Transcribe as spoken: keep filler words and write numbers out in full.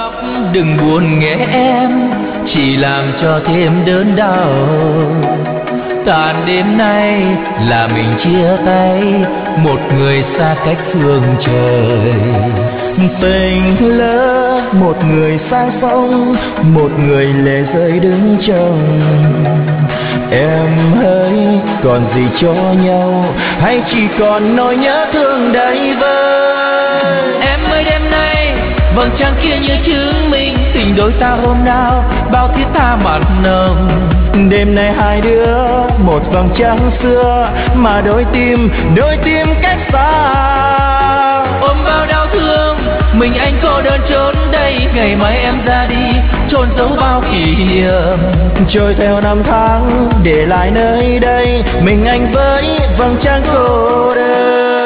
khóc đừng buồn nghe em, chỉ làm cho thêm đớn đau. Tàn đêm nay là mình chia tay, một người xa cách phương trời. Tình lỡ một người sang sông, một người lệ rơi đứng trông. Em hỡi còn gì cho nhau, hay chỉ còn nỗi nhớ thương đầy vơi. Em ơi đêm nay vầng trăng kia như chứng minh tình đôi ta hôm nào bao thiết tha mặn nồng. Đêm nay hai đứa một vầng trăng xưa, mà đôi tim đôi tim cách xa. Ôm bao đau thương mình anh cô đơn trốn đây, ngày mai em ra đi chôn giấu bao kỷ niệm. Trôi theo năm tháng để lại nơi đây, mình anh với vầng trăng cô đơn.